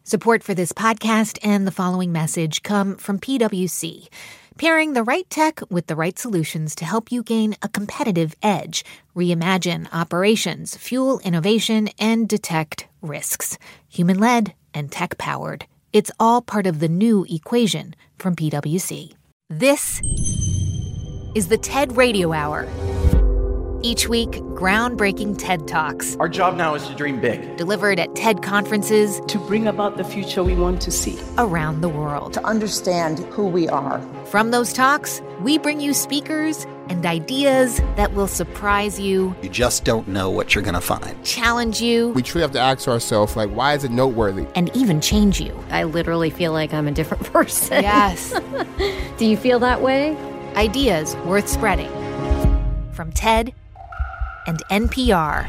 Support for this podcast and the following message come from PwC, pairing the right tech with the right solutions to help you gain a competitive edge, reimagine operations, fuel innovation, and detect risks. Human-led and tech-powered. It's all part of the new equation from PwC. This is the TED Radio Hour. Each week, groundbreaking TED Talks. Our job now is to dream big. Delivered at TED conferences. To bring about the future we want to see. Around the world. To understand who we are. From those talks, we bring you speakers and ideas that will surprise you. You just don't know what you're going to find. Challenge you. We truly have to ask ourselves, why is it noteworthy? And even change you. I literally feel like I'm a different person. Yes. Do you feel that way? Ideas worth spreading. From TED and NPR.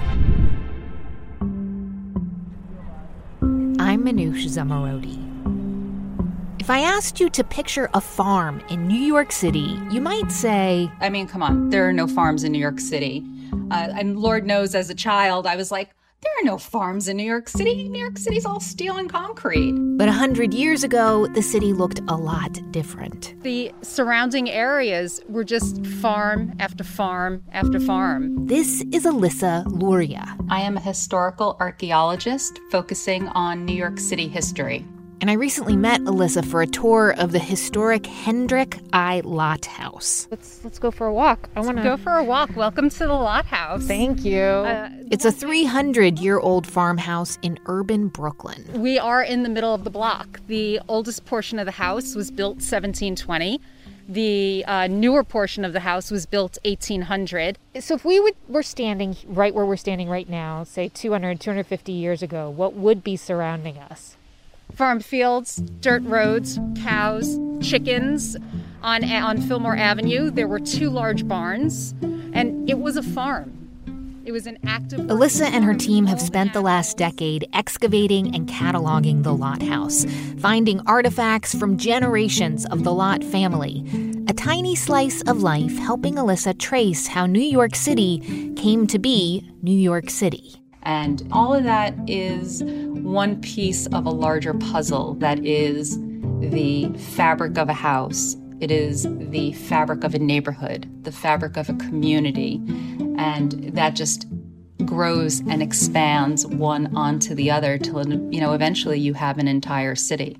I'm Manoush Zomorodi. If I asked you to picture a farm in New York City, you might say... I mean, come on, there are no farms in New York City. And Lord knows, as a child, I was like, there are no farms in New York City. New York City's all steel and concrete. But 100 years ago, the city looked a lot different. The surrounding areas were just farm after farm after farm. This is Alyssa Luria. I am a historical archaeologist focusing on New York City history. And I recently met Alyssa for a tour of the historic Hendrick I. Lott House. Let's go for a walk. Go for a walk. Welcome to the Lott House. Thank you. It's a 300-year-old farmhouse in urban Brooklyn. We are in the middle of the block. The oldest portion of the house was built 1720. The newer portion of the house was built 1800. So if we were standing right where we're standing right now, say 250 years ago, what would be surrounding us? Farm fields, dirt roads, cows, chickens. On Fillmore Avenue, there were 2 large barns, and it was a farm. It was an active... Alyssa and her team have spent the last decade excavating and cataloging the Lott House, finding artifacts from generations of the Lott family. A tiny slice of life helping Alyssa trace how New York City came to be New York City. And all of that is one piece of a larger puzzle that is the fabric of a house. It is the fabric of a neighborhood, the fabric of a community. And that just grows and expands one onto the other till, eventually you have an entire city.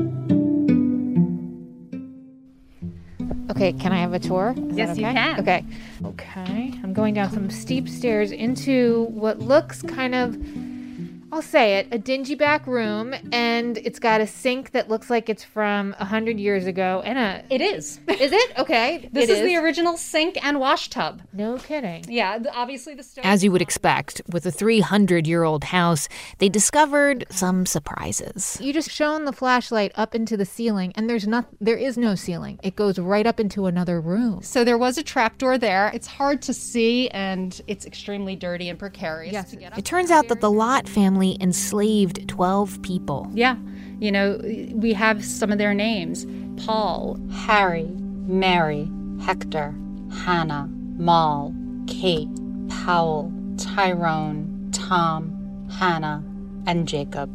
Okay, can I have a tour? Yes, you can. Okay. I'm going down some steep stairs into what looks kind of, I'll say it, a dingy back room, and it's got a sink that looks like it's from 100 years ago, and It is. Is it? Okay. This is the original sink and wash tub. No kidding. Yeah, obviously the stove. As you would expect, with a 300-year-old house, they discovered some surprises. You just shone the flashlight up into the ceiling, and there is no ceiling. It goes right up into another room. So there was a trapdoor there. It's hard to see, and it's extremely dirty and precarious to get up. It turns out that the Lott family enslaved 12 people. Yeah. We have some of their names. Paul, Harry, Mary, Hector, Hannah, Moll, Kate, Powell, Tyrone, Tom, Hannah, and Jacob.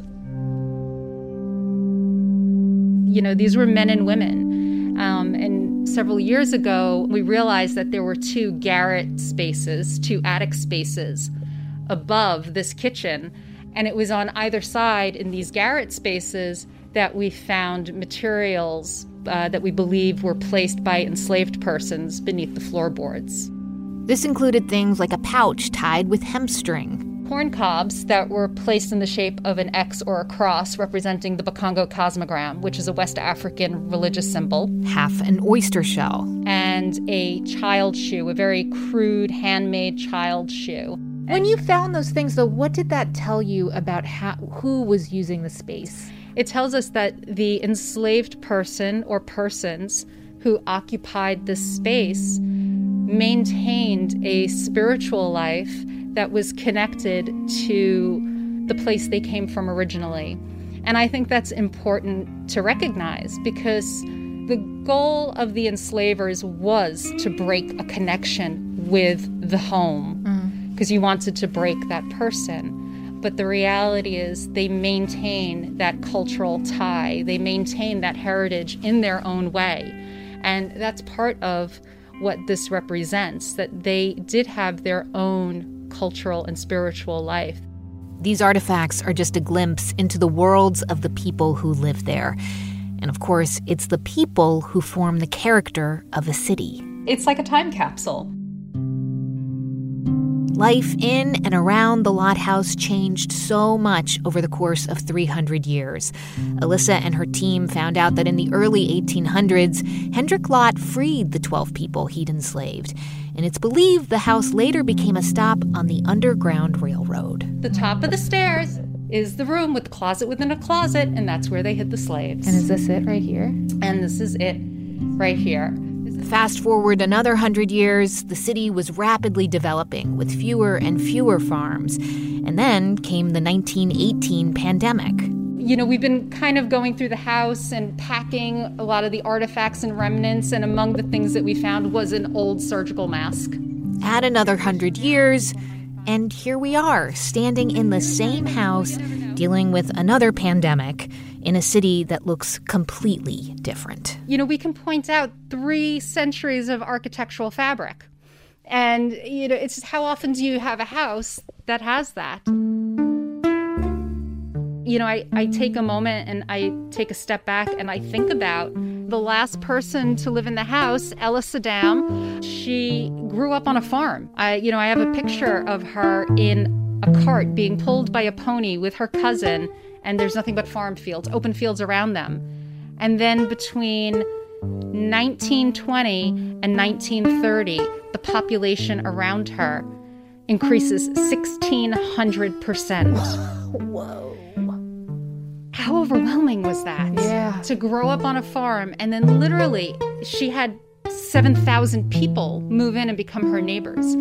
These were men and women. And several years ago, we realized that there were 2 garret spaces, 2 attic spaces above this kitchen. And it was on either side in these garret spaces that we found materials that we believe were placed by enslaved persons beneath the floorboards. This included things like a pouch tied with hemp string. Corn cobs that were placed in the shape of an X or a cross representing the Bakongo cosmogram, which is a West African religious symbol. Half an oyster shell. And a child shoe, a very crude, handmade child shoe. When you found those things, though, what did that tell you about who was using the space? It tells us that the enslaved person or persons who occupied this space maintained a spiritual life that was connected to the place they came from originally. And I think that's important to recognize because the goal of the enslavers was to break a connection with the home because you wanted to break that person. But the reality is they maintain that cultural tie. They maintain that heritage in their own way. And that's part of what this represents, that they did have their own cultural and spiritual life. These artifacts are just a glimpse into the worlds of the people who live there. And of course, it's the people who form the character of a city. It's like a time capsule. Life in and around the Lott House changed so much over the course of 300 years. Alyssa and her team found out that in the early 1800s, Hendrik Lott freed the 12 people he'd enslaved. And it's believed the house later became a stop on the Underground Railroad. The top of the stairs is the room with the closet within a closet, and that's where they hid the slaves. And is this it right here? And this is it right here. Fast forward another 100 years, the city was rapidly developing with fewer and fewer farms. And then came the 1918 pandemic. You know, we've been kind of going through the house and packing a lot of the artifacts and remnants, and among the things that we found was an old surgical mask. Add another 100 years, and here we are, standing in the same house, dealing with another pandemic in a city that looks completely different. You know, we can point out 3 centuries of architectural fabric. And, you know, it's just how often do you have a house that has that? You know, I take a moment and I take a step back and I think about the last person to live in the house, Ella Saddam. She grew up on a farm. I have a picture of her in a cart being pulled by a pony with her cousin, and there's nothing but farm fields, open fields around them. And then between 1920 and 1930, the population around her increases 1,600%. Whoa. How overwhelming was that? Yeah. To grow up on a farm, and then literally she had 7,000 people move in and become her neighbors.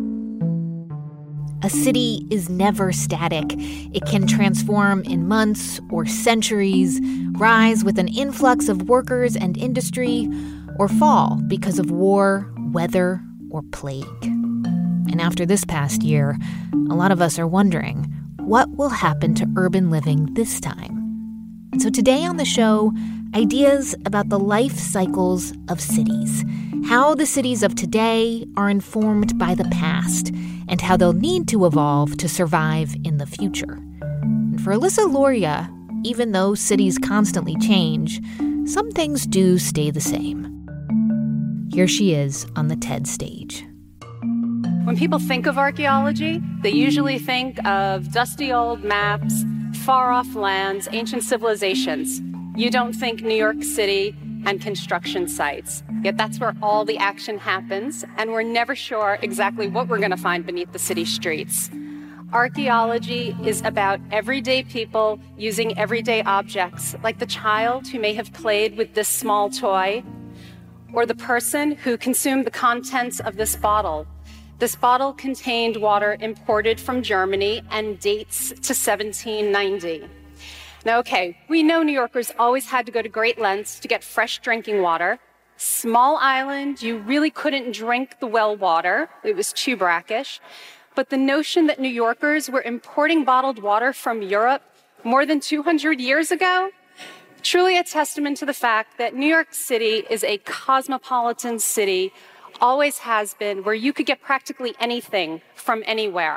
A city is never static. It can transform in months or centuries, rise with an influx of workers and industry, or fall because of war, weather, or plague. And after this past year, a lot of us are wondering, what will happen to urban living this time? And so today on the show, ideas about the life cycles of cities, how the cities of today are informed by the past, and how they'll need to evolve to survive in the future. And for Alyssa Lauria, even though cities constantly change, some things do stay the same. Here she is on the TED stage. When people think of archaeology, they usually think of dusty old maps, far-off lands, ancient civilizations. You don't think New York City and construction sites. Yet that's where all the action happens, and we're never sure exactly what we're going to find beneath the city streets. Archaeology is about everyday people using everyday objects, like the child who may have played with this small toy, or the person who consumed the contents of this bottle. This bottle contained water imported from Germany and dates to 1790. Now, okay, we know New Yorkers always had to go to great lengths to get fresh drinking water. Small island, you really couldn't drink the well water. It was too brackish. But the notion that New Yorkers were importing bottled water from Europe more than 200 years ago, truly a testament to the fact that New York City is a cosmopolitan city, always has been, where you could get practically anything from anywhere.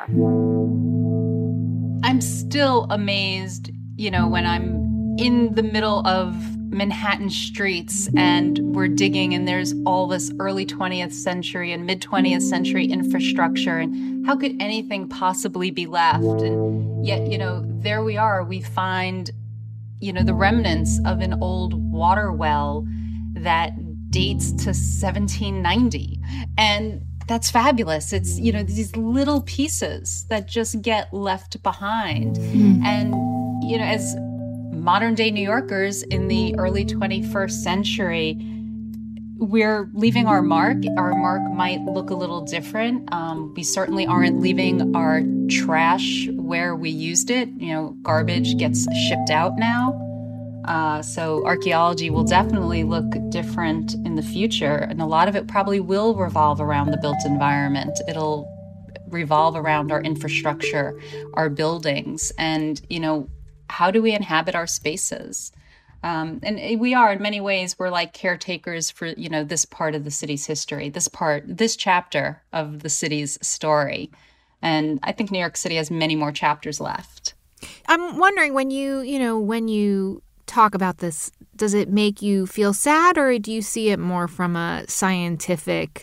I'm still amazed, when I'm in the middle of Manhattan streets and we're digging and there's all this early 20th century and mid 20th century infrastructure, and how could anything possibly be left? And yet, there we are, we find, the remnants of an old water well that dates to 1790. And that's fabulous. It's, these little pieces that just get left behind. And, as modern day New Yorkers in the early 21st century, we're leaving our mark. Our mark might look a little different. We certainly aren't leaving our trash where we used it. Garbage gets shipped out now. So archaeology will definitely look different in the future. And a lot of it probably will revolve around the built environment. It'll revolve around our infrastructure, our buildings, and, how do we inhabit our spaces? And we are, in many ways, we're like caretakers for, this part of the city's history, this chapter of the city's story. And I think New York City has many more chapters left. I'm wondering, when you talk about this, does it make you feel sad, or do you see it more from a scientific,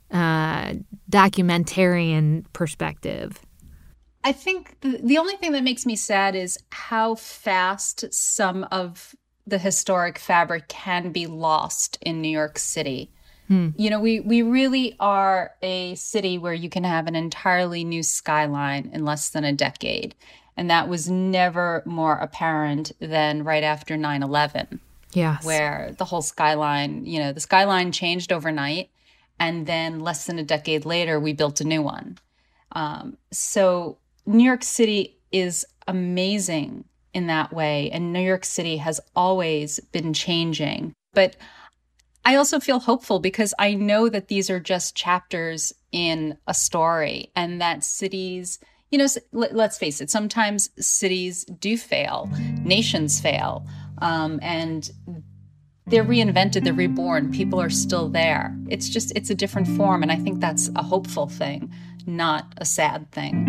documentarian perspective? I think the only thing that makes me sad is how fast some of the historic fabric can be lost in New York City. We really are a city where you can have an entirely new skyline in less than a decade. And that was never more apparent than right after 9/11. Yes. Where the whole skyline, the skyline changed overnight. And then less than a decade later, we built a new one. So New York City is amazing in that way. And New York City has always been changing. But I also feel hopeful because I know that these are just chapters in a story, and that cities, let's face it, sometimes cities do fail, nations fail, and they're reinvented, they're reborn, people are still there. It's a different form, and I think that's a hopeful thing, not a sad thing.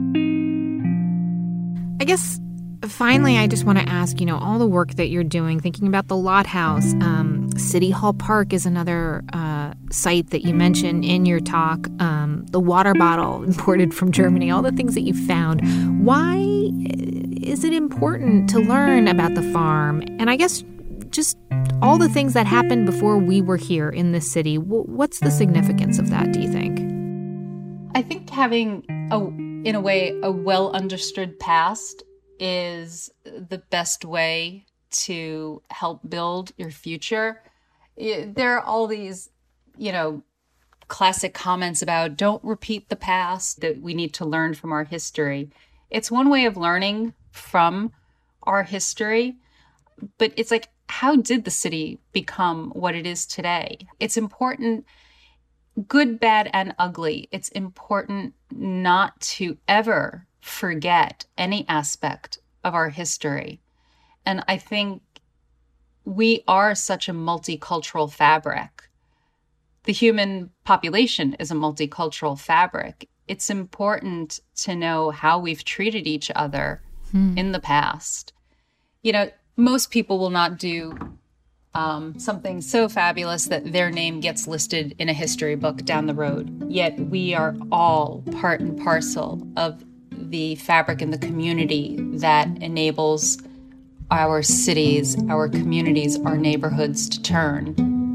I guess finally, I just want to ask, all the work that you're doing, thinking about the Lot House, City Hall Park is another site that you mentioned in your talk, the water bottle imported from Germany, all the things that you found. Why is it important to learn about the farm? And I guess just all the things that happened before we were here in this city. What's the significance of that, do you think? I think having, in a way, a well-understood past is the best way to help build your future. There are all these, classic comments about don't repeat the past, that we need to learn from our history. It's one way of learning from our history, but it's like, how did the city become what it is today? It's important, good, bad, and ugly. It's important not to ever forget any aspect of our history. And I think we are such a multicultural fabric. The human population is a multicultural fabric. It's important to know how we've treated each other in the past. Most people will not do something so fabulous that their name gets listed in a history book down the road. Yet we are all part and parcel of the fabric and the community that enables our cities, our communities, our neighborhoods to turn.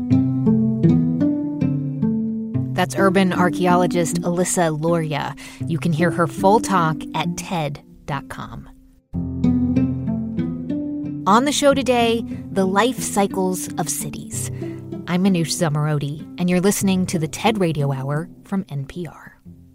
That's urban archaeologist Alyssa Lauria. You can hear her full talk at TED.com. On the show today, the life cycles of cities. I'm Manoush Zomorodi, and you're listening to the TED Radio Hour from NPR.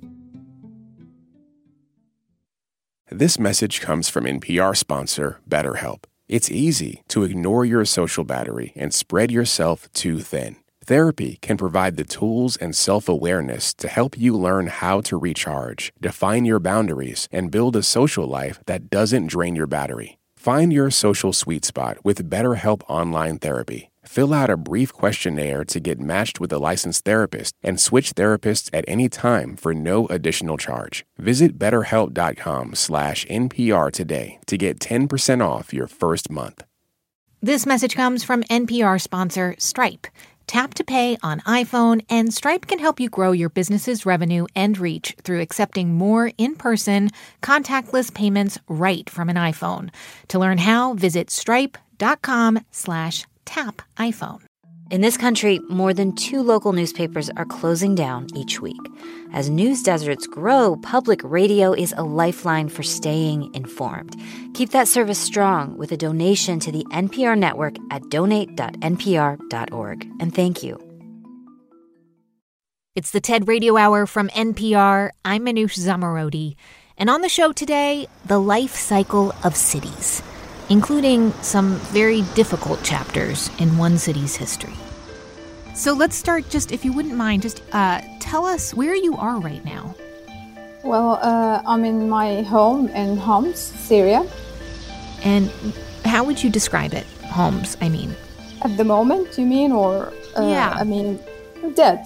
This message comes from NPR sponsor BetterHelp. It's easy to ignore your social battery and spread yourself too thin. Therapy can provide the tools and self-awareness to help you learn how to recharge, define your boundaries, and build a social life that doesn't drain your battery. Find your social sweet spot with BetterHelp Online Therapy. Fill out a brief questionnaire to get matched with a licensed therapist and switch therapists at any time for no additional charge. Visit BetterHelp.com/NPR today to get 10% off your first month. This message comes from NPR sponsor Stripe. Tap to pay on iPhone, and Stripe can help you grow your business's revenue and reach through accepting more in-person, contactless payments right from an iPhone. To learn how, visit stripe.com/tap iPhone. In this country, more than 2 local newspapers are closing down each week. As news deserts grow, public radio is a lifeline for staying informed. Keep that service strong with a donation to the NPR network at donate.npr.org. And thank you. It's the TED Radio Hour from NPR. I'm Manoush Zomorodi. And on the show today, the life cycle of cities, including some very difficult chapters in one city's history. So let's start, just if you wouldn't mind, just tell us where you are right now. Well, I'm in my home in Homs, Syria. And how would you describe it? Homs, I mean. At the moment, you mean? Or, yeah. I mean, dead.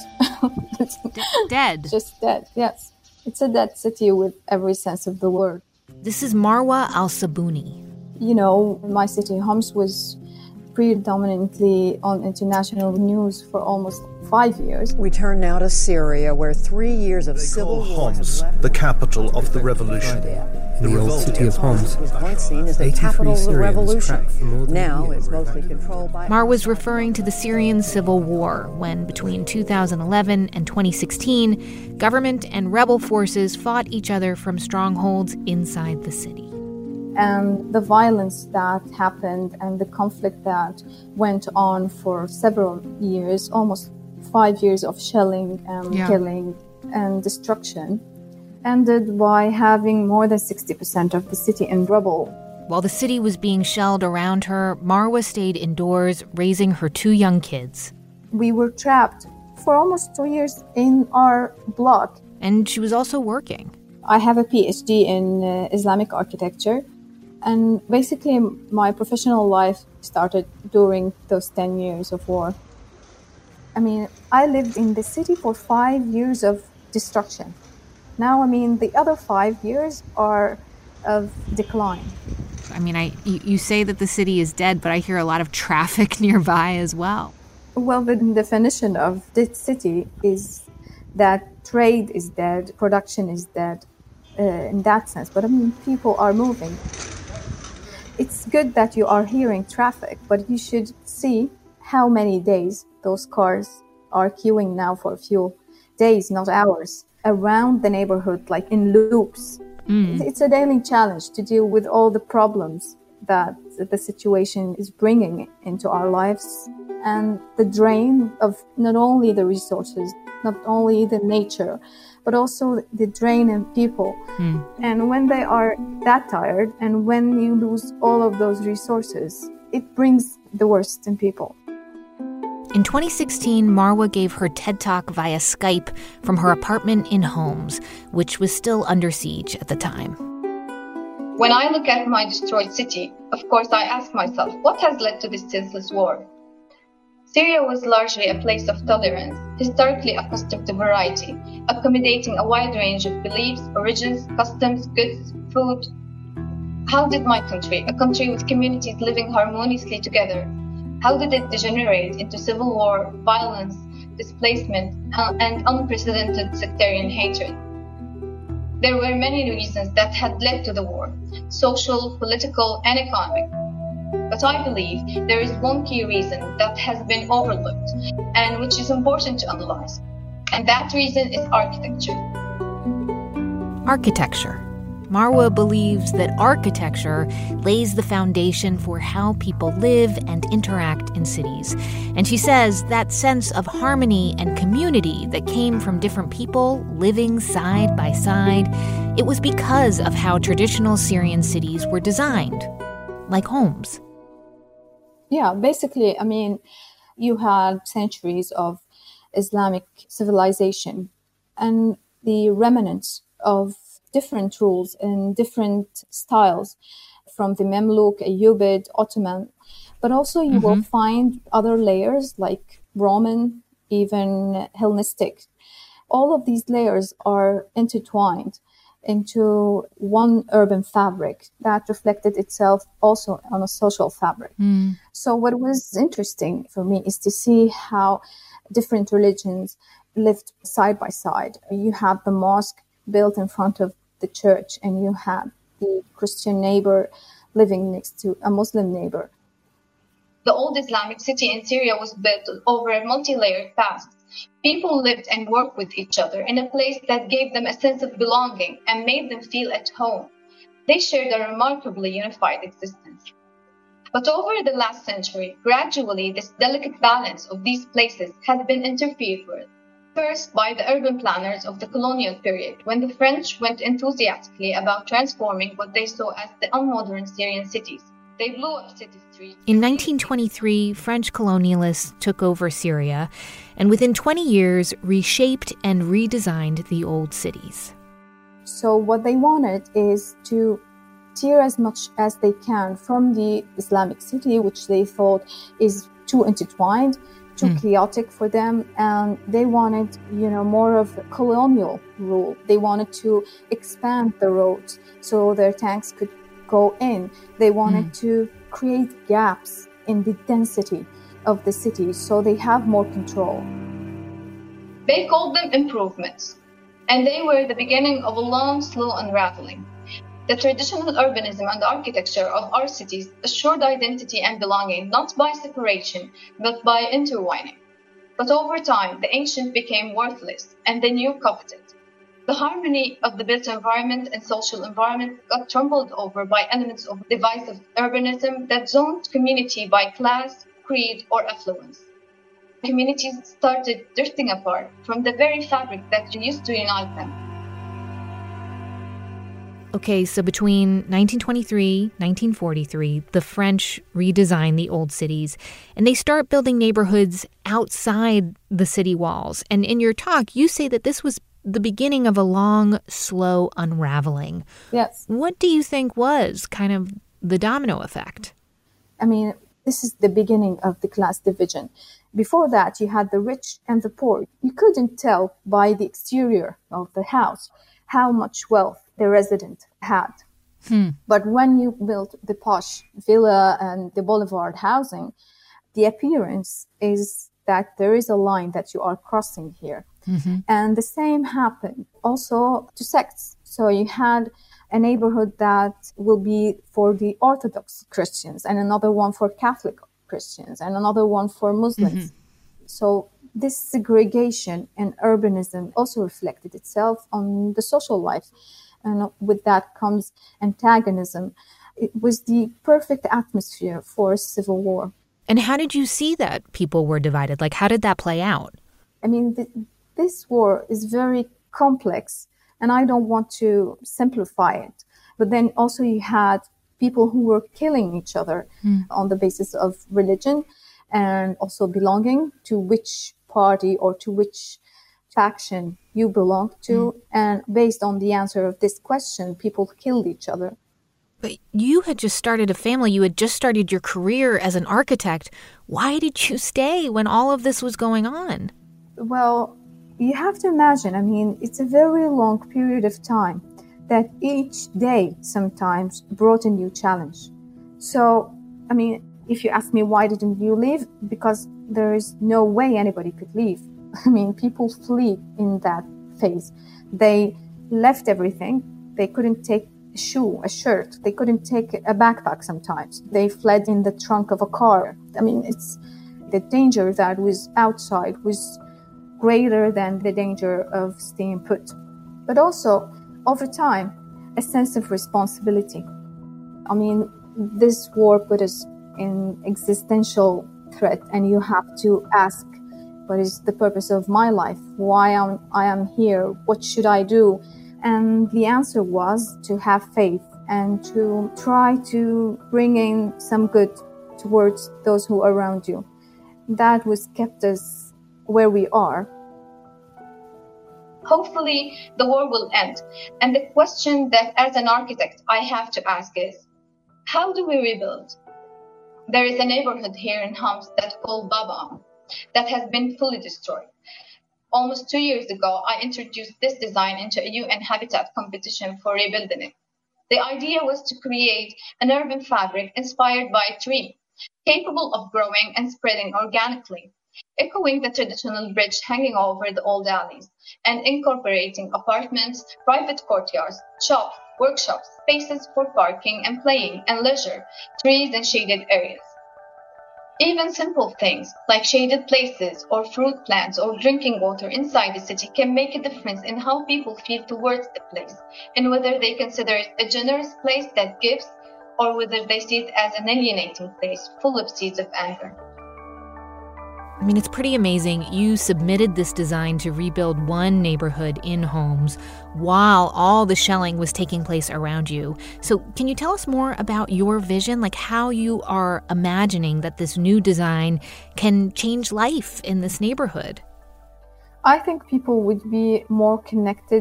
Dead? Just dead, yes. It's a dead city with every sense of the word. This is Marwa Al-Sabouni. You know, my city, Homs, was predominantly on international news for almost 5 years. We turn now to Syria, where 3 years of civil war Homs, the capital of the revolution. The old city of Homs was once seen as the capital of the revolution. Now it's mostly controlled by... Marwa's referring to the Syrian civil war, when between 2011 and 2016, government and rebel forces fought each other from strongholds inside the city. And the violence that happened and the conflict that went on for several years, almost 5 years of shelling and killing and destruction, ended by having more than 60% of the city in rubble. While the city was being shelled around her, Marwa stayed indoors, raising her 2 young kids. We were trapped for almost 2 years in our block. And she was also working. I have a PhD in Islamic architecture. And basically, my professional life started during those 10 years of war. I mean, I lived in the city for 5 years of destruction. Now, I mean, the other 5 years are of decline. I mean, you say that the city is dead, but I hear a lot of traffic nearby as well. Well, the definition of this city is that trade is dead, production is dead in that sense. But I mean, people are moving. It's good that you are hearing traffic, but you should see how many days those cars are queuing now for fuel. Days, not hours, around the neighborhood, like in loops. It's a daily challenge to deal with all the problems that the situation is bringing into our lives, and the drain of not only the resources, not only the nature, but also the drain in people. And when they are that tired, and when you lose all of those resources, it brings the worst in people. In 2016, Marwa gave her TED Talk via Skype from her apartment in Homs, which was still under siege at the time. When I look at my destroyed city, of course I ask myself, what has led to this senseless war? Syria was largely a place of tolerance, historically accustomed to variety, accommodating a wide range of beliefs, origins, customs, goods, food. How did my country, a country with communities living harmoniously together, how did it degenerate into civil war, violence, displacement, and unprecedented sectarian hatred? There were many reasons that had led to the war, social, political, and economic. But I believe there is one key reason that has been overlooked and which is important to analyze. And that reason is architecture. Architecture. Marwa believes that architecture lays the foundation for how people live and interact in cities. And she says that sense of harmony and community that came from different people living side by side, it was because of how traditional Syrian cities were designed, like Homs. Yeah, basically, I mean, you had centuries of Islamic civilization and the remnants of different rules and different styles from the Mamluk, Ayyubid, Ottoman. But also you will find other layers like Roman, even Hellenistic. All of these layers are intertwined into one urban fabric that reflected itself also on a social fabric. So what was interesting for me is to see how different religions lived side by side. You have the mosque built in front of the church, and you had the Christian neighbor living next to a Muslim neighbor. The old Islamic city in Syria was built over a multi-layered past. People lived and worked with each other in a place that gave them a sense of belonging and made them feel at home. They shared a remarkably unified existence. But over the last century, gradually this delicate balance of these places has been interfered with. First, by the urban planners of the colonial period, when the French went enthusiastically about transforming what they saw as the unmodern Syrian cities. They blew up city streets. In 1923, French colonialists took over Syria, and within 20 years reshaped and redesigned the old cities. So what they wanted is to tear as much as they can from the Islamic city, which they thought is too intertwined, too chaotic for them, and they wanted, more of a colonial rule. They wanted to expand the roads so their tanks could go in. They wanted to create gaps in the density of the city so they have more control. They called them improvements, and they were the beginning of a long, slow unraveling. The traditional urbanism and architecture of our cities assured identity and belonging not by separation, but by intertwining. But over time, the ancient became worthless, and the new coveted. The harmony of the built environment and social environment got trampled over by elements of divisive urbanism that zoned community by class, creed, or affluence. Communities started drifting apart from the very fabric that used to unite them. Okay, so between 1923, 1943, the French redesigned the old cities, and they start building neighborhoods outside the city walls. And in your talk, you say that this was the beginning of a long, slow unraveling. Yes. What do you think was kind of the domino effect? I mean, this is the beginning of the class division. Before that, you had the rich and the poor. You couldn't tell by the exterior of the house how much wealth the resident had. But when you built the posh villa and the boulevard housing, the appearance is that there is a line that you are crossing here. And the same happened also to sects. So you had a neighborhood that will be for the Orthodox Christians, and another one for Catholic Christians, and another one for Muslims. So this segregation and urbanism also reflected itself on the social life. And with that comes antagonism. It was the perfect atmosphere for a civil war. And how did you see that people were divided? Like, how did that play out? I mean, this war is very complex, and I don't want to simplify it. But then also you had people who were killing each other on the basis of religion and also belonging to which party or to which faction you belong to. And based on the answer of this question, people killed each other. But you had just started a family. You had just started your career as an architect. Why did you stay when all of this was going on? Well, you have to imagine, I mean, it's a very long period of time that each day sometimes brought a new challenge. So, I mean, if you ask me why didn't you leave? Because there is no way anybody could leave. I mean, people flee in that phase. They left everything. They couldn't take a shoe, a shirt. They couldn't take a backpack sometimes. They fled in the trunk of a car. I mean, it's the danger that was outside was greater than the danger of staying put. But also, over time, a sense of responsibility. I mean, this war put us in existential threat, and you have to ask, what is the purpose of my life? Why I am here? What should I do? And the answer was to have faith and to try to bring in some good towards those who are around you. That was kept us where we are. Hopefully, the war will end. And the question that as an architect I have to ask is, how do we rebuild? There is a neighborhood here in Homs that's called Baba that has been fully destroyed. Almost 2 years ago, I introduced this design into a UN Habitat competition for rebuilding it. The idea was to create an urban fabric inspired by a tree, capable of growing and spreading organically, echoing the traditional bridge hanging over the old alleys, and incorporating apartments, private courtyards, shops, workshops, spaces for parking and playing and leisure, trees and shaded areas. Even simple things like shaded places or fruit plants or drinking water inside the city can make a difference in how people feel towards the place and whether they consider it a generous place that gives or whether they see it as an alienating place full of seeds of anger. I mean, it's pretty amazing. You submitted this design to rebuild one neighborhood in Homs while all the shelling was taking place around you. So can you tell us more about your vision, like how you are imagining that this new design can change life in this neighborhood? I think people would be more connected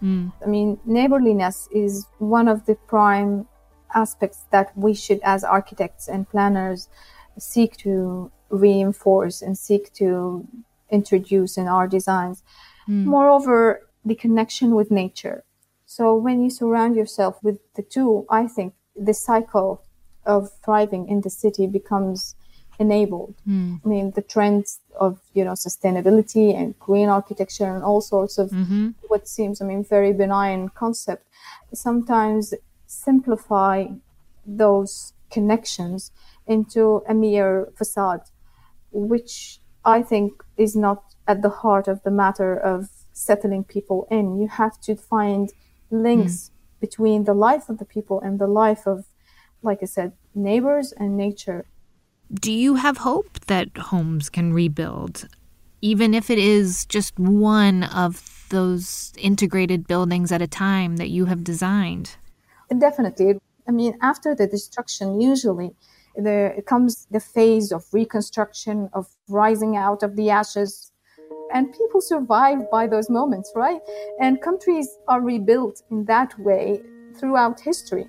I mean, neighborliness is one of the prime aspects that we should, as architects and planners, seek to reinforce and seek to introduce in our designs. Moreover, the connection with nature. So when you surround yourself with the two, I think the cycle of thriving in the city becomes enabled. I mean, the trends of, sustainability and green architecture and all sorts of what seems, very benign concept, sometimes simplify those connections into a mere facade, which I think is not at the heart of the matter of settling people in. You have to find links between the life of the people and the life of, like I said, neighbors and nature. Do you have hope that homes can rebuild, even if it is just one of those integrated buildings at a time that you have designed? Definitely. I mean, after the destruction, usually there comes the phase of reconstruction, of rising out of the ashes, and people survive by those moments, right? And countries are rebuilt in that way throughout history.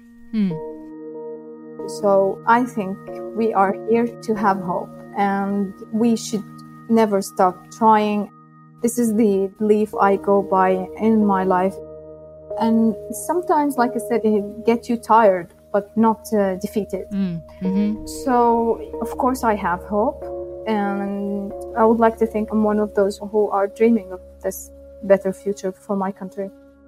So I think we are here to have hope, and we should never stop trying. This is the belief I go by in my life. And sometimes, like I said, it gets you tired, but not defeated. So, of course, I have hope. And I would like to think I'm one of those who are dreaming of this better future for my country.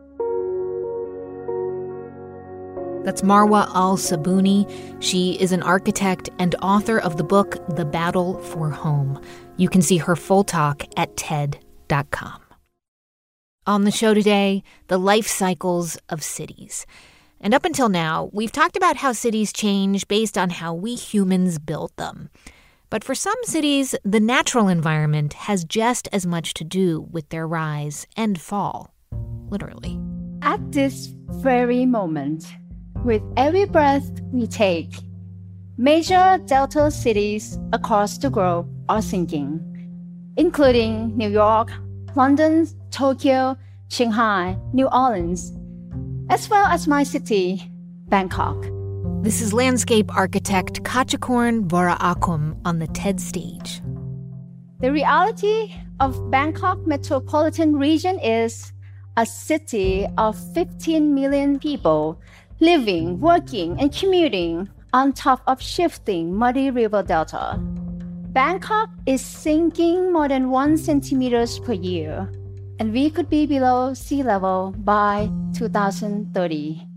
That's Marwa Al-Sabuni. She is an architect and author of the book, The Battle for Home. You can see her full talk at TED.com. On the show today, the life cycles of cities. And up until now, we've talked about how cities change based on how we humans built them. But for some cities, the natural environment has just as much to do with their rise and fall, literally. At this very moment, with every breath we take, major delta cities across the globe are sinking, including New York, London, Tokyo, Shanghai, New Orleans, as well as my city, Bangkok. This is landscape architect Kachakorn Voraakum on the TED stage. The reality of Bangkok metropolitan region is a city of 15 million people living, working, and commuting on top of shifting muddy river delta. Bangkok is sinking more than 1 centimeter per year, and we could be below sea level by 2030.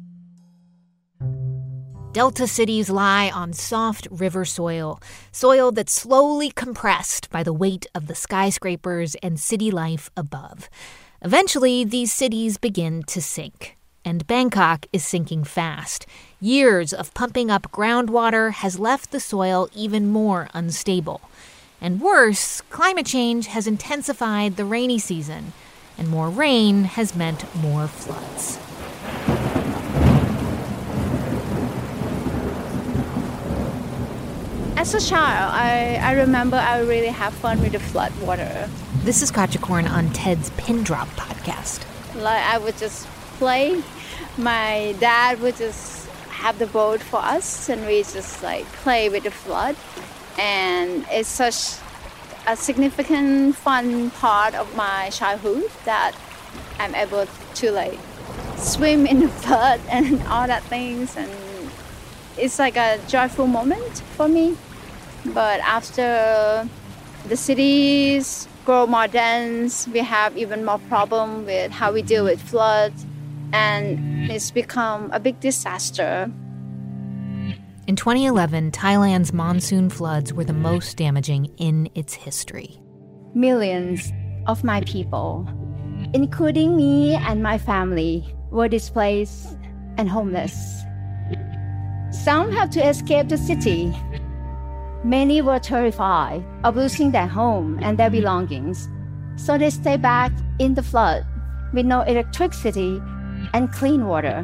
Delta cities lie on soft river soil that's slowly compressed by the weight of the skyscrapers and city life above. Eventually, these cities begin to sink. And Bangkok is sinking fast. Years of pumping up groundwater has left the soil even more unstable. And worse, climate change has intensified the rainy season, and more rain has meant more floods. As a child, I remember I really have fun with the flood water. This is Kachakorn on TED's Pin Drop podcast. Like, I would just play. My dad would just have the boat for us, and we just play with the flood. And it's such a significant, fun part of my childhood that I'm able to swim in the flood and all that things. And it's like a joyful moment for me. But after the cities grow more dense, we have even more problem with how we deal with floods. And it's become a big disaster. In 2011, Thailand's monsoon floods were the most damaging in its history. Millions of my people, including me and my family, were displaced and homeless. Some had to escape the city. Many were terrified of losing their home and their belongings, so they stayed back in the flood with no electricity and clean water.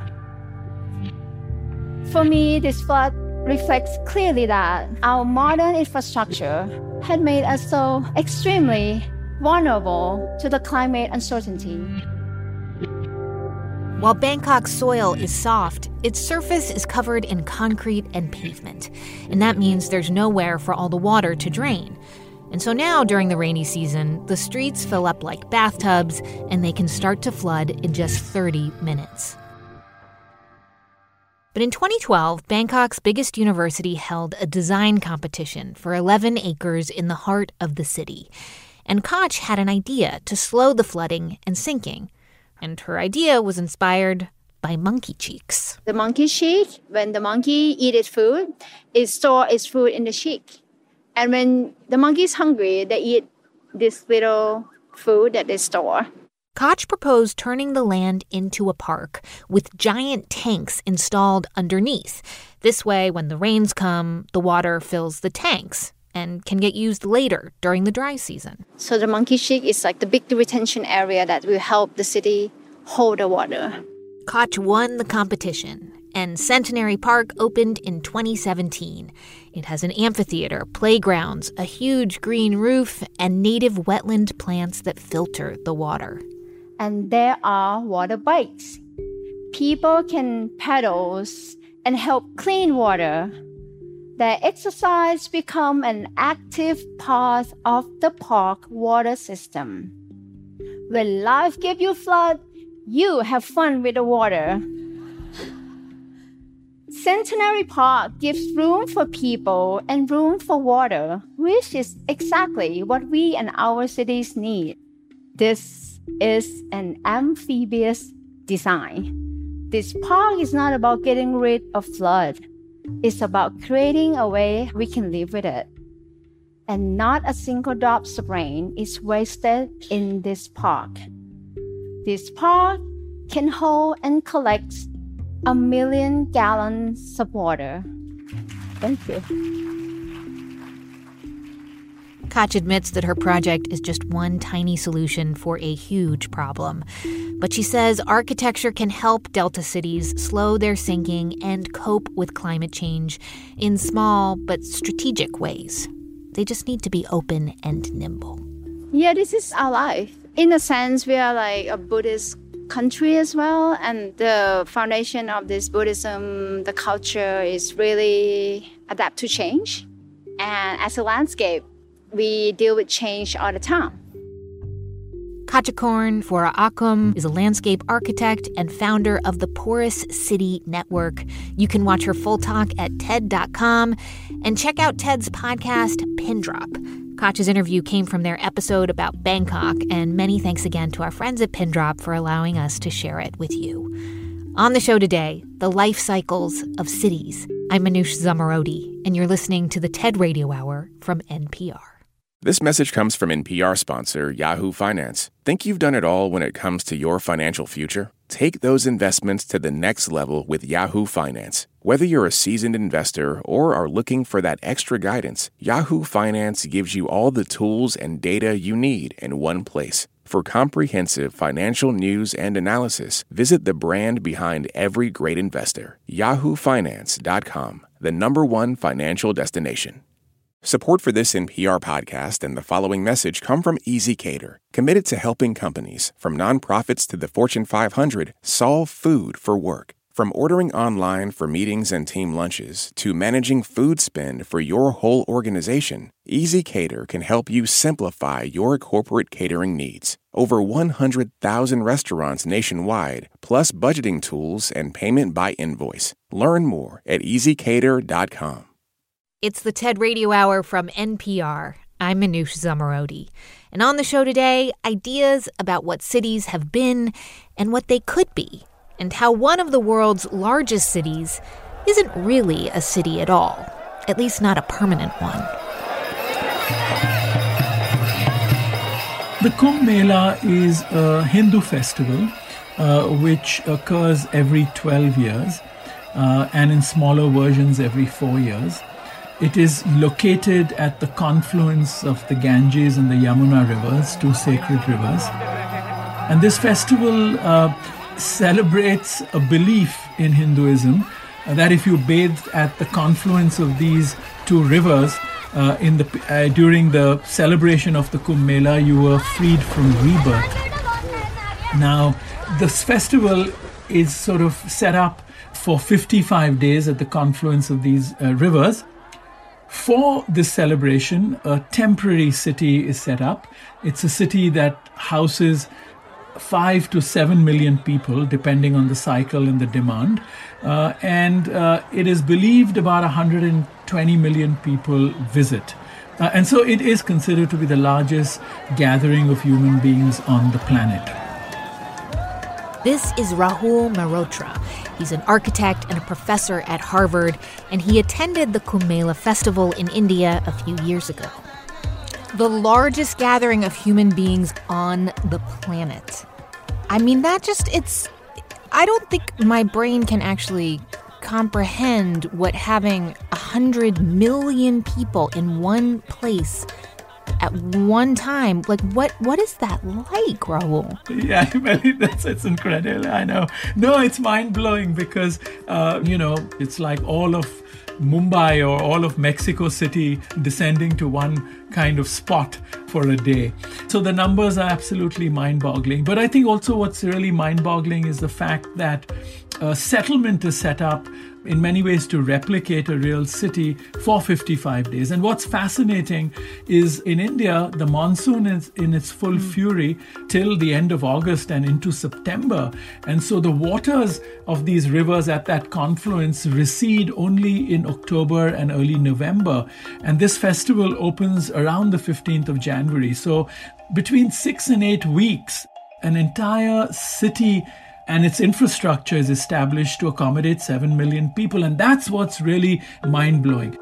For me, this flood reflects clearly that our modern infrastructure had made us so extremely vulnerable to the climate uncertainty. While Bangkok's soil is soft, its surface is covered in concrete and pavement. And that means there's nowhere for all the water to drain. And so now, during the rainy season, the streets fill up like bathtubs, and they can start to flood in just 30 minutes. But in 2012, Bangkok's biggest university held a design competition for 11 acres in the heart of the city. And Koch had an idea to slow the flooding and sinking. And her idea was inspired by monkey cheeks. The monkey cheek, when the monkey eats its food, it stores its food in the cheek. And when the monkey is hungry, they eat this little food that they store. Koch proposed turning the land into a park with giant tanks installed underneath. This way, when the rains come, the water fills the tanks and can get used later during the dry season. So the monkey cheek is like the big retention area that will help the city hold the water. Koch won the competition, and Centenary Park opened in 2017. It has an amphitheater, playgrounds, a huge green roof, and native wetland plants that filter the water. And there are water bikes. People can paddle and help clean water. Their exercise become an active part of the park water system. When life gives you flood, you have fun with the water. Centenary Park gives room for people and room for water, which is exactly what we and our cities need. This is an amphibious design. This park is not about getting rid of flood. It's about creating a way we can live with it. And not a single drop of rain is wasted in this park. This park can hold and collect 1 million gallons of water. Thank you. Koch admits that her project is just one tiny solution for a huge problem. But she says architecture can help Delta cities slow their sinking and cope with climate change in small but strategic ways. They just need to be open and nimble. Yeah, this is our life. In a sense, we are like a Buddhist country as well. And the foundation of this Buddhism, the culture is really adapt to change. And as a landscape, we deal with change all the time. Kachakorn Fora-Akum is a landscape architect and founder of the Porous City Network. You can watch her full talk at TED.com and check out TED's podcast, Pin Drop. Koch's interview came from their episode about Bangkok, and many thanks again to our friends at Pin Drop for allowing us to share it with you. On the show today, the life cycles of cities. I'm Manoush Zomorodi, and you're listening to the TED Radio Hour from NPR. This message comes from NPR sponsor Yahoo Finance. Think you've done it all when it comes to your financial future? Take those investments to the next level with Yahoo Finance. Whether you're a seasoned investor or are looking for that extra guidance, Yahoo Finance gives you all the tools and data you need in one place. For comprehensive financial news and analysis, visit the brand behind every great investor, yahoofinance.com, the #1 financial destination. Support for this NPR podcast and the following message come from ezCater, committed to helping companies, from nonprofits to the Fortune 500, solve food for work. From ordering online for meetings and team lunches to managing food spend for your whole organization, ezCater can help you simplify your corporate catering needs. Over 100,000 restaurants nationwide, plus budgeting tools and payment by invoice. Learn more at ezcater.com. It's the TED Radio Hour from NPR. I'm Manoush Zomorodi. And on the show today, ideas about what cities have been and what they could be, and how one of the world's largest cities isn't really a city at all, at least not a permanent one. The Kumbh Mela is a Hindu festival which occurs every 12 years and in smaller versions every 4 years. It is located at the confluence of the Ganges and the Yamuna rivers, two sacred rivers. And this festival celebrates a belief in Hinduism that if you bathe at the confluence of these two rivers during the celebration of the Kumbh Mela, you were freed from rebirth. Now, this festival is sort of set up for 55 days at the confluence of these rivers. For this celebration, a temporary city is set up. It's a city that houses 5 to 7 million people, depending on the cycle and the demand. And it is believed about 120 million people visit. And so it is considered to be the largest gathering of human beings on the planet. This is Rahul Mehrotra. He's an architect and a professor at Harvard, and he attended the Kumbh Mela festival in India a few years ago. The largest gathering of human beings on the planet. I mean, I don't think my brain can actually comprehend what having 100 million people in one place at one time, like what is that like, Rahul? Yeah, it's incredible. I know. No, it's mind-blowing because, it's like all of Mumbai or all of Mexico City descending to one kind of spot for a day. So the numbers are absolutely mind-boggling. But I think also what's really mind-boggling is the fact that a settlement is set up in many ways to replicate a real city for 55 days. And what's fascinating is in India, the monsoon is in its full fury till the end of August and into September. And so the waters of these rivers at that confluence recede only in October and early November. And this festival opens around the 15th of January. So between 6 and 8 weeks, an entire city and its infrastructure is established to accommodate 7 million people. And that's what's really mind-blowing.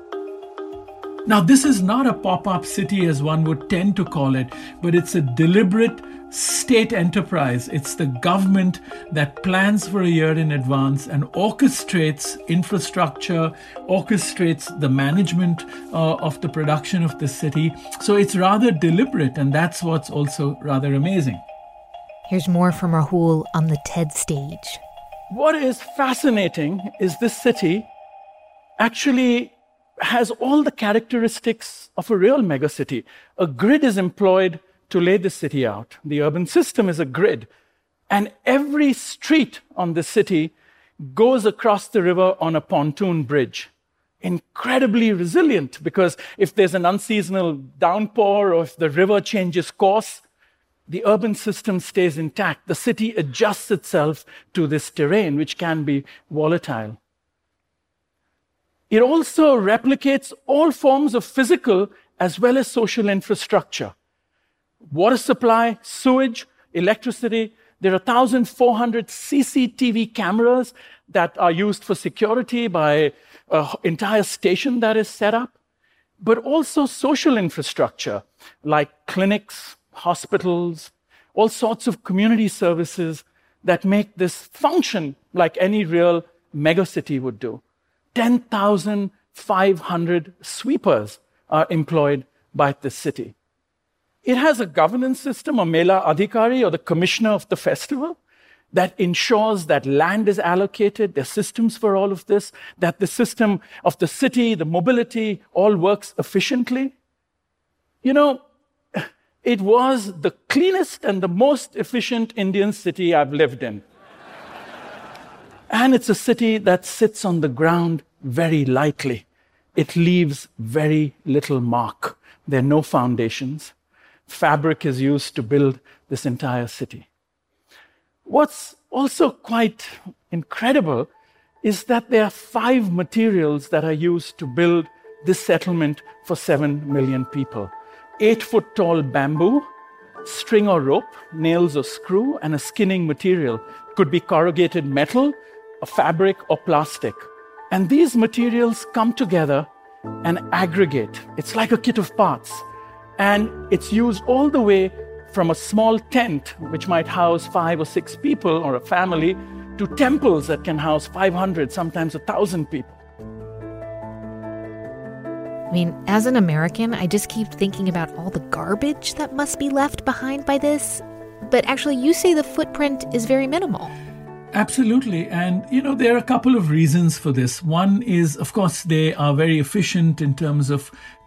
Now, this is not a pop-up city as one would tend to call it, but it's a deliberate state enterprise. It's the government that plans for a year in advance and orchestrates infrastructure, orchestrates the management of the production of the city. So it's rather deliberate, and that's what's also rather amazing. Here's more from Rahul on the TED stage. What is fascinating is this city actually has all the characteristics of a real megacity. A grid is employed to lay the city out. The urban system is a grid. And every street on the city goes across the river on a pontoon bridge. Incredibly resilient, because if there's an unseasonal downpour or if the river changes course, the urban system stays intact. The city adjusts itself to this terrain, which can be volatile. It also replicates all forms of physical as well as social infrastructure. Water supply, sewage, electricity. There are 1,400 CCTV cameras that are used for security by an entire station that is set up. But also social infrastructure like clinics, hospitals, all sorts of community services that make this function like any real megacity would do. 10,500 sweepers are employed by this city. It has a governance system, a Mela Adhikari, or the commissioner of the festival, that ensures that land is allocated, there's systems for all of this, that the system of the city, the mobility, all works efficiently. You know, it was the cleanest and the most efficient Indian city I've lived in. And it's a city that sits on the ground very lightly. It leaves very little mark. There are no foundations. Fabric is used to build this entire city. What's also quite incredible is that there are 5 materials that are used to build this settlement for 7 million people. 8-foot-tall bamboo, string or rope, nails or screw, and a skinning material. Could be corrugated metal, a fabric, or plastic. And these materials come together and aggregate. It's like a kit of parts. And it's used all the way from a small tent, which might house 5 or 6 people or a family, to temples that can house 500, sometimes 1,000 people. I mean, as an American, I just keep thinking about all the garbage that must be left behind by this. But actually, you say the footprint is very minimal. Absolutely. And, there are a couple of reasons for this. One is, of course, they are very efficient in terms of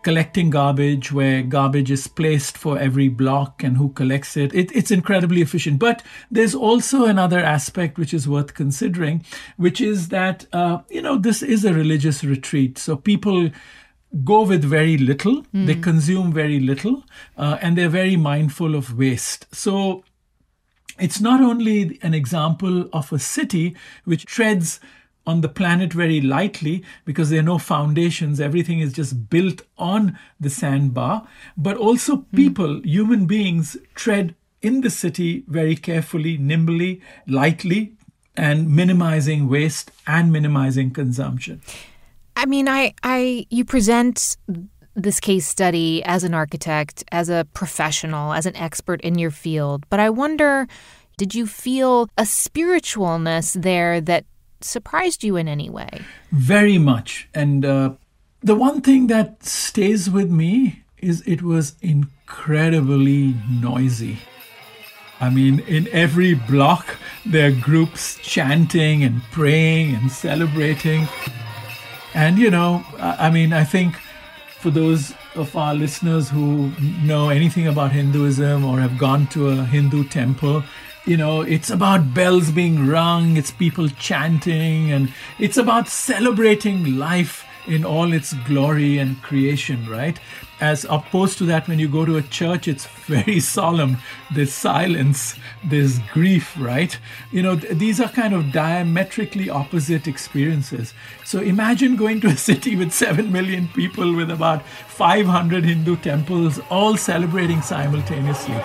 collecting garbage, where garbage is placed for every block and who collects it. It's incredibly efficient. But there's also another aspect which is worth considering, which is that, this is a religious retreat. So people go with very little, they consume very little, and they're very mindful of waste. So it's not only an example of a city which treads on the planet very lightly because there are no foundations, everything is just built on the sandbar, but also people, human beings, tread in the city very carefully, nimbly, lightly, and minimizing waste and minimizing consumption. I mean, you present this case study as an architect, as a professional, as an expert in your field, but I wonder, did you feel a spiritualness there that surprised you in any way? Very much. And the one thing that stays with me is it was incredibly noisy. I mean, in every block, there are groups chanting and praying and celebrating. And, I think for those of our listeners who know anything about Hinduism or have gone to a Hindu temple, it's about bells being rung, it's people chanting, and it's about celebrating life in all its glory and creation, right? As opposed to that, when you go to a church, it's very solemn. There's silence, there's grief, right? These are kind of diametrically opposite experiences. So imagine going to a city with 7 million people with about 500 Hindu temples, all celebrating simultaneously.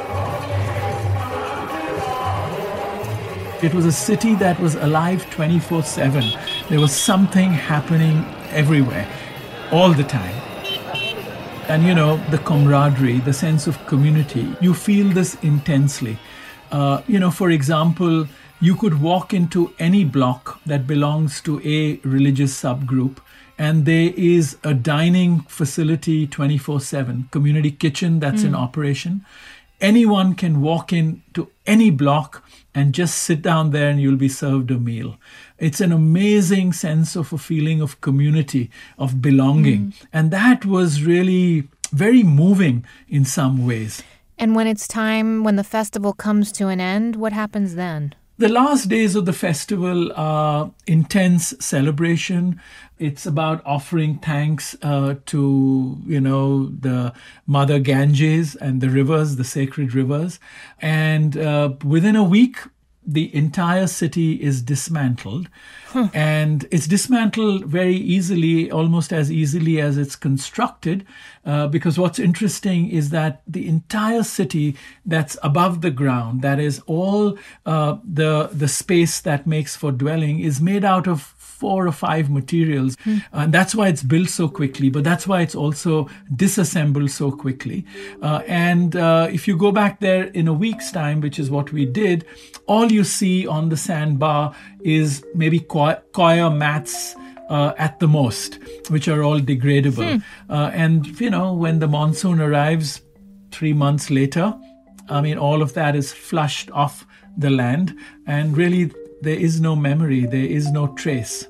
It was a city that was alive 24/7. There was something happening everywhere, all the time. And, the camaraderie, the sense of community, you feel this intensely. For example, you could walk into any block that belongs to a religious subgroup, and there is a dining facility 24/7, community kitchen that's in operation. Anyone can walk into any block and just sit down there and you'll be served a meal. It's an amazing sense of a feeling of community, of belonging. And that was really very moving in some ways. And when the festival comes to an end, what happens then? The last days of the festival are intense celebration. It's about offering thanks to, the Mother Ganges and the rivers, the sacred rivers. And within a week, the entire city is dismantled. And it's dismantled very easily, almost as easily as it's constructed, because what's interesting is that the entire city that's above the ground, that is all the space that makes for dwelling, is made out of 4 or 5 materials. And that's why it's built so quickly, but that's why it's also disassembled so quickly. And if you go back there in a week's time, which is what we did, all you see on the sandbar is maybe coir mats at the most, which are all degradable. And, when the monsoon arrives 3 months later, all of that is flushed off the land, and really there is no memory, there is no trace.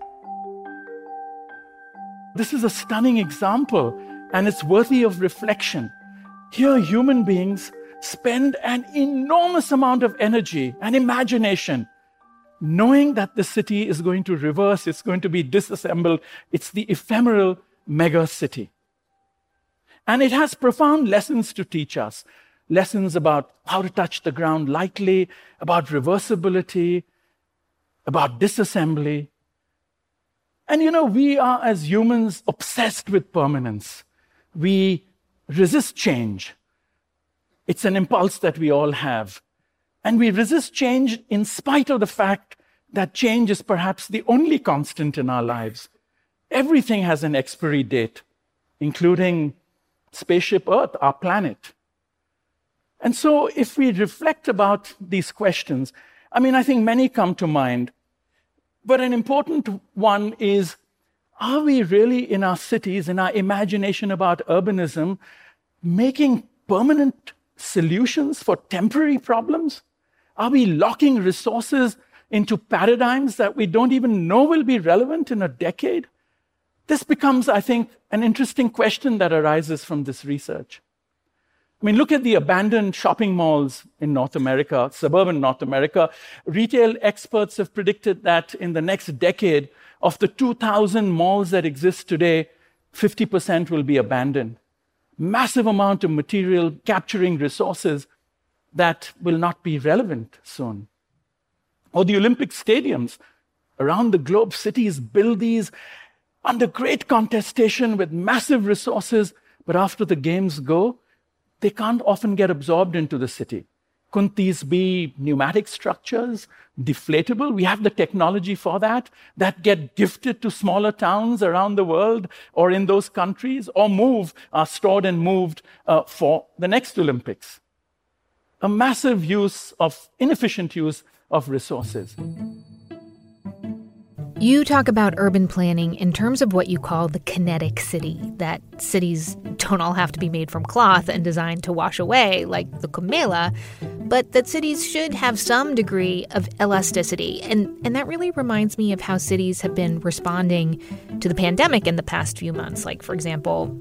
This is a stunning example, and it's worthy of reflection. Here, human beings spend an enormous amount of energy and imagination knowing that the city is going to reverse, it's going to be disassembled. It's the ephemeral mega city. And it has profound lessons to teach us. Lessons about how to touch the ground lightly, about reversibility, about disassembly. And we are, as humans, obsessed with permanence. We resist change. It's an impulse that we all have. And we resist change in spite of the fact that change is perhaps the only constant in our lives. Everything has an expiry date, including spaceship Earth, our planet. And so if we reflect about these questions, I think many come to mind. But an important one is, are we really in our cities, in our imagination about urbanism, making permanent solutions for temporary problems? Are we locking resources into paradigms that we don't even know will be relevant in a decade? this becomes, I think, an interesting question that arises from this research. I mean, look at the abandoned shopping malls in North America, suburban North America. Retail experts have predicted that in the next decade, of the 2,000 malls that exist today, 50% will be abandoned. Massive amount of material capturing resources that will not be relevant soon. Or the Olympic stadiums. Around the globe, cities build these under great contestation with massive resources, but after the games go, they can't often get absorbed into the city. Couldn't these be pneumatic structures, deflatable? We have the technology for that get gifted to smaller towns around the world or in those countries, or are stored and moved for the next Olympics. A massive inefficient use of resources. You talk about urban planning in terms of what you call the kinetic city, that cities don't all have to be made from cloth and designed to wash away like the Kumela, but that cities should have some degree of elasticity. And that really reminds me of how cities have been responding to the pandemic in the past few months. Like, for example,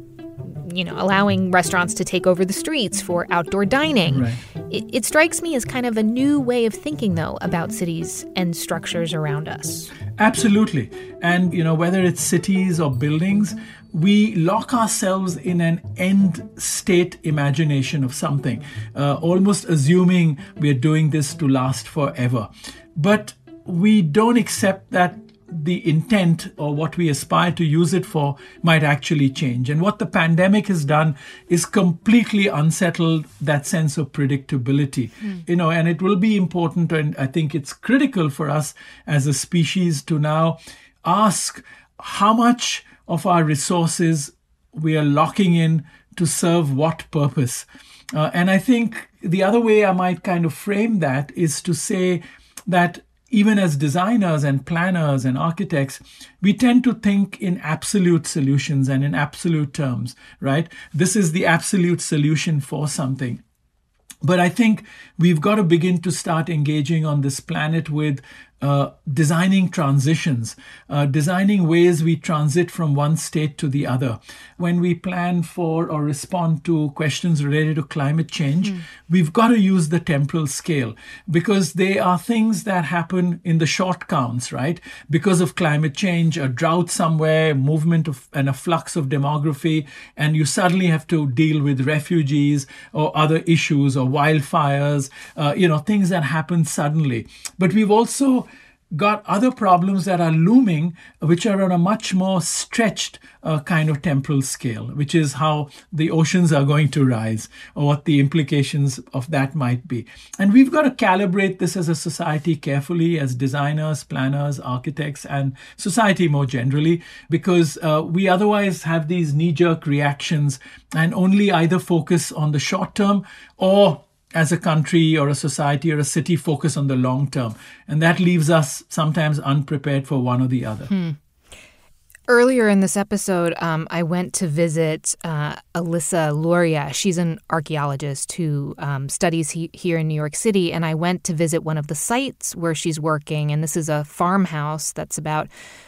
allowing restaurants to take over the streets for outdoor dining. Right. It strikes me as kind of a new way of thinking, though, about cities and structures around us. Absolutely. And, whether it's cities or buildings, we lock ourselves in an end state imagination of something, almost assuming we're doing this to last forever. But we don't accept that the intent or what we aspire to use it for might actually change. And what the pandemic has done is completely unsettled that sense of predictability. And it will be important, and I think it's critical for us as a species to now ask how much of our resources we are locking in to serve what purpose. And I think the other way I might kind of frame that is to say that even as designers and planners and architects, we tend to think in absolute solutions and in absolute terms, right? This is the absolute solution for something. But I think we've got to begin to start engaging on this planet with designing transitions, designing ways we transit from one state to the other. When we plan for or respond to questions related to climate change, we've got to use the temporal scale, because they are things that happen in the short counts, right? Because of climate change, a drought somewhere, movement and a flux of demography, and you suddenly have to deal with refugees or other issues or wildfires, things that happen suddenly. But we've also got other problems that are looming, which are on a much more stretched kind of temporal scale, which is how the oceans are going to rise or what the implications of that might be. And we've got to calibrate this as a society carefully, as designers, planners, architects, and society more generally, because we otherwise have these knee-jerk reactions and only either focus on the short term or as a country or a society or a city focus on the long term. And that leaves us sometimes unprepared for one or the other. Earlier in this episode, I went to visit Alyssa Luria. She's an archaeologist who studies here in New York City. And I went to visit one of the sites where she's working. And this is a farmhouse that's about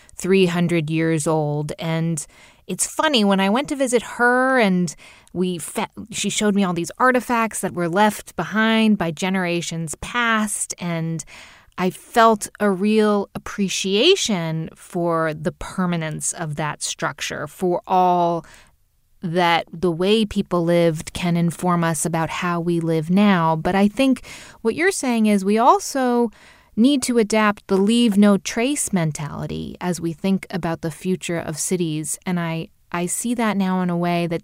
300 years old. And it's funny, when I went to visit her and she showed me all these artifacts that were left behind by generations past, and I felt a real appreciation for the permanence of that structure, for all that the way people lived can inform us about how we live now. But I think what you're saying is we also need to adapt the leave no trace mentality as we think about the future of cities. And I see that now in a way that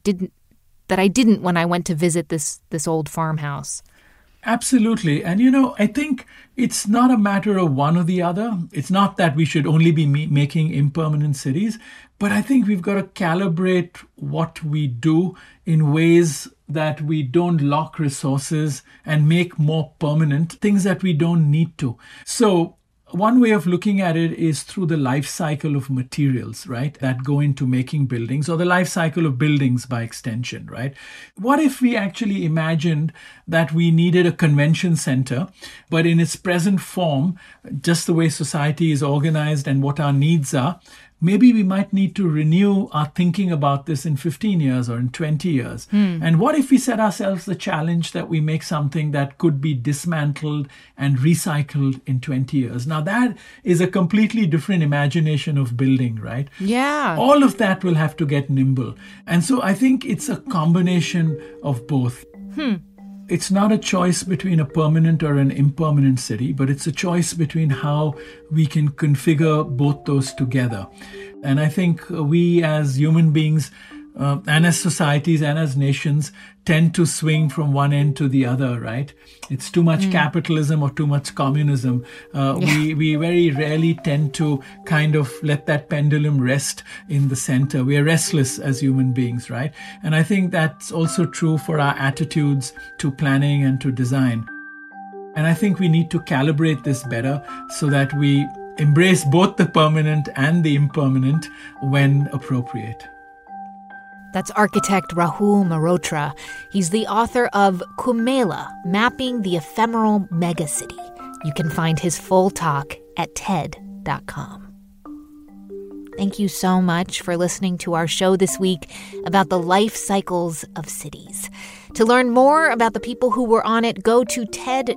I didn't when I went to visit this old farmhouse. Absolutely. And, I think it's not a matter of one or the other. It's not that we should only be making impermanent cities, but I think we've got to calibrate what we do in ways that we don't lock resources and make more permanent things that we don't need to. So one way of looking at it is through the life cycle of materials, right, that go into making buildings, or the life cycle of buildings by extension, right? What if we actually imagined that we needed a convention center, but in its present form, just the way society is organized and what our needs are, maybe we might need to renew our thinking about this in 15 years or in 20 years. And what if we set ourselves the challenge that we make something that could be dismantled and recycled in 20 years? Now, that is a completely different imagination of building, right? Yeah. All of that will have to get nimble. And so I think it's a combination of both. It's not a choice between a permanent or an impermanent city, but it's a choice between how we can configure both those together. And I think we as human beings and as societies and as nations tend to swing from one end to the other, right? It's too much capitalism or too much communism. We very rarely tend to kind of let that pendulum rest in the center. We are restless as human beings, right? And I think that's also true for our attitudes to planning and to design. And I think we need to calibrate this better so that we embrace both the permanent and the impermanent when appropriate. That's architect Rahul Mehrotra. He's the author of Kumbhmela, Mapping the Ephemeral Megacity. You can find his full talk at TED.com. Thank you so much for listening to our show this week about the life cycles of cities. To learn more about the people who were on it, go to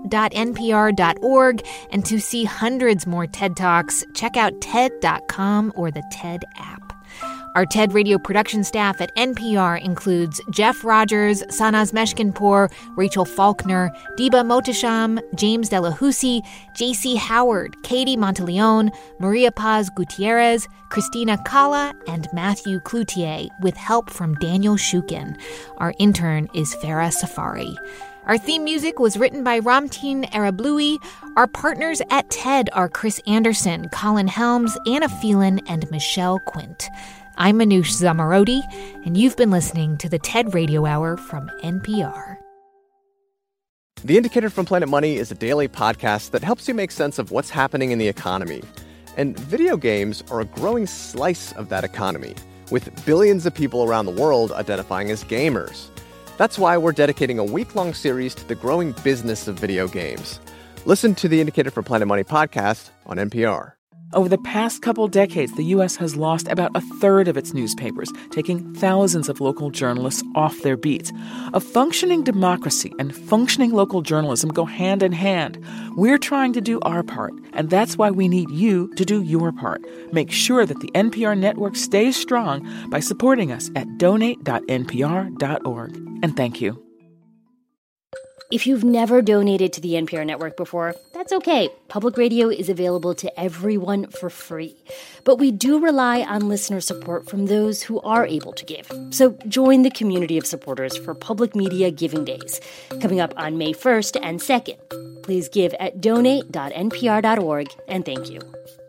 TED.npr.org, and to see hundreds more TED Talks, check out TED.com or the TED app. Our TED Radio production staff at NPR includes Jeff Rogers, Sanaz Meshkinpour, Rachel Faulkner, Diba Mohtasham, James Delahousie, J.C. Howard, Katie Monteleone, Maria Paz Gutierrez, Christina Cala, and Matthew Cloutier, with help from Daniel Shukin. Our intern is Farah Safari. Our theme music was written by Ramtin Arablouei. Our partners at TED are Chris Anderson, Colin Helms, Anna Phelan, and Michelle Quint. I'm Manoush Zomorodi, and you've been listening to the TED Radio Hour from NPR. The Indicator from Planet Money is a daily podcast that helps you make sense of what's happening in the economy. And video games are a growing slice of that economy, with billions of people around the world identifying as gamers. That's why we're dedicating a week-long series to the growing business of video games. Listen to the Indicator from Planet Money podcast on NPR. Over the past couple decades, the U.S. has lost about a third of its newspapers, taking thousands of local journalists off their beats. A functioning democracy and functioning local journalism go hand in hand. We're trying to do our part, and that's why we need you to do your part. Make sure that the NPR network stays strong by supporting us at donate.npr.org. And thank you. If you've never donated to the NPR network before, that's okay. Public radio is available to everyone for free. But we do rely on listener support from those who are able to give. So join the community of supporters for Public Media Giving Days, coming up on May 1st and 2nd. Please give at donate.npr.org, and thank you.